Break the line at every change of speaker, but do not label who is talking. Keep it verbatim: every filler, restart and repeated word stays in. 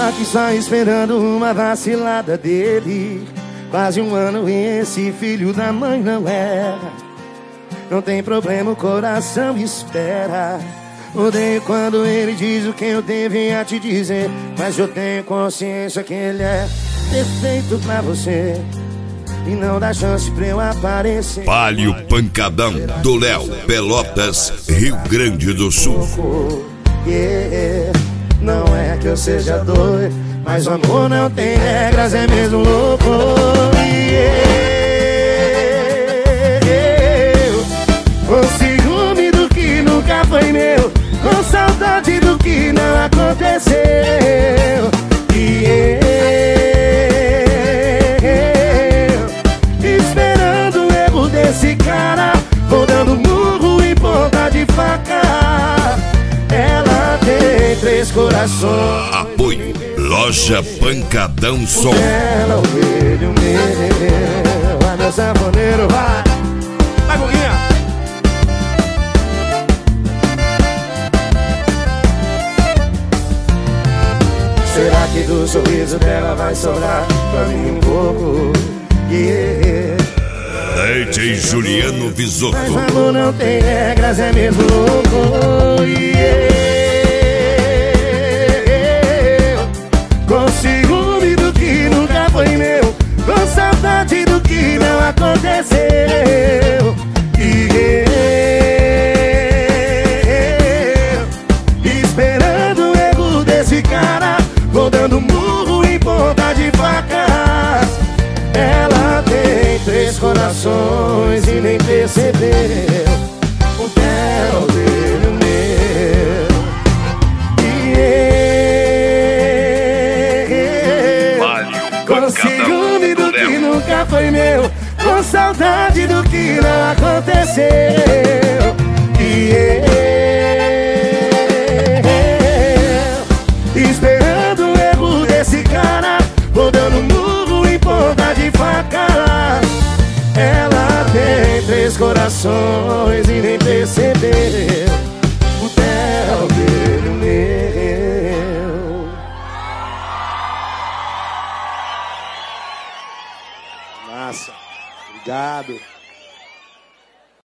aqui só esperando uma vacilada dele. Quase um ano e esse filho da mãe não erra. Não tem problema, o coração espera. Odeio quando ele diz o que eu devia te dizer, mas eu tenho consciência que ele é perfeito pra você e não dá chance pra eu aparecer.
Palio Pancadão do Léo, Pelotas, Rio Grande do Sul.
Yeah. Não é que eu seja doido, mas o amor não tem regras, é mesmo louco. Yeah. Com ciúme do que nunca foi meu, com saudade do que não aconteceu. Yeah. Esperando o erro desse cara, vou dando murro em ponta de faca. Ela tem três corações.
Apoio Loja Pancadão Som.
Ela é o filho meu. Vai, meu sanfoneiro, vai. Vai, Guguinha. Será que do sorriso dela vai sobrar pra mim um pouco? Yeah.
D J Juliano Visotto.
Mas o amor não tem regras, é mesmo louco. Yeah. Com ciúme do que nunca foi meu, com saudade do que não aconteceu. Yeah. Esperando o erro desse cara, vou dando murro em ponta de faca. Ela tem três corações e nem percebeu o dela, o dele, o meu. Yeah. Com ciúme do que nunca foi meu, com saudade do que não aconteceu. Yeah. Esperando o erro desse cara, vou dando murro em ponta de faca. Ela tem três corações e nem percebeu o dela, o dele, o meu. Massa, obrigado.